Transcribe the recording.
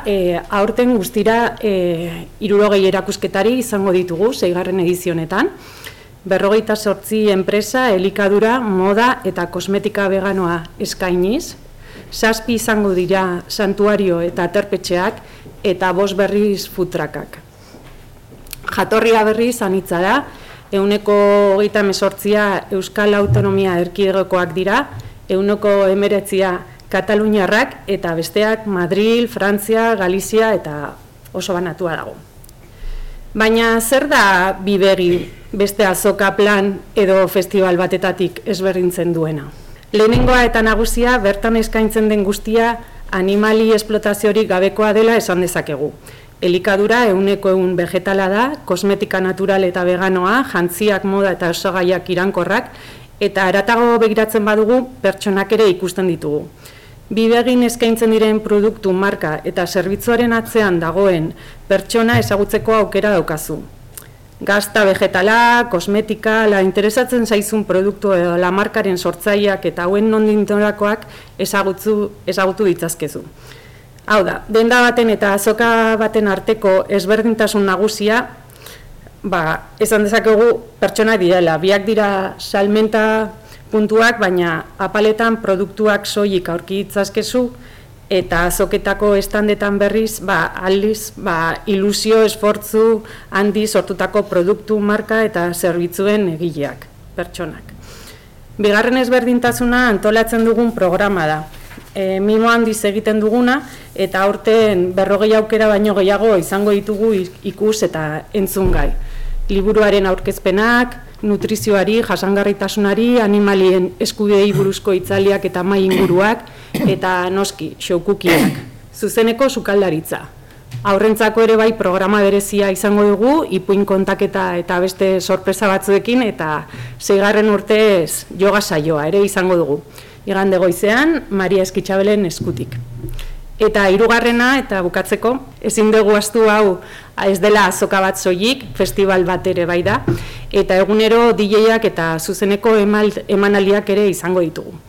aurten guztira 60 erakusketari izango ditugu 6. edizionetan. 58 enpresa, elikadura, moda eta kosmetika veganoa eskainiz. 7 izango dira santuario eta aterpetxeak eta 5 berriz food truckak. Jatorria berriz anitza da, 128 Euskal Autonomia Erkidegokoak dira, 19 Kataluniarrak eta besteak Madril, Frantzia, Galizia eta oso banatua dago. Baina zer da Bibegi beste azoka plan edo festival batetatik ezberdintzen duena? Lehenengoa eta nagusia bertan eskaintzen den guztia animali esplotaziorik gabekoa dela esan dezakegu. Elikadura 100% vegetala da, kosmetika natural eta veganoa, jantziak, moda eta osagaiak irankorrak, eta haratago begiratzen badugu pertsonak ere ikusten ditugu. Bibegin eskaintzen diren produktu, marka eta zerbitzuaren atzean dagoen pertsona ezagutzeko aukera daukazu. Gazta vegetala, kosmetika, interesatzen zaizun produktu edo la markaren sortzaileak eta hauen nondintorakoak ezagutu ditzazkezu. Hau da, denda baten eta azoka baten arteko ezberdintasun nagusia, esan dezakegu pertsonak direla, biak dira salmenta puntuak, baina apaletan produktuak soilik aurki ditzazkezu, eta azoketako estandetan berriz, aldiz, ilusio, esfortzu, handi sortutako produktu, marka eta zerbitzuen egileak, pertsonak. Bigarren ezberdintasuna antolatzen dugun programa da. Mimo handiz egiten duguna, eta aurten 40 aukera baino gehiago izango ditugu ikus eta entzungai. Liburuaren aurkezpenak, nutrizioari, jasangarritasunari, animalien eskubidei buruzko hitzaldiak eta mahai inguruak, eta noski, showcookiak, zuzeneko sukaldaritza. Aurrentzako ere bai programa berezia izango dugu, ipuin kontaketa eta beste sorpresa batzuekin, eta 6. urtez yoga saioa ere izango dugu. Igande goizean, Maria Eskitxabelen eskutik. Eta 3. eta bukatzeko, ezin dugu ahaztu hau ez dela azoka bat soilik, festival bat ere bai da, eta egunero DJak eta zuzeneko emanaldiak ere izango ditugu.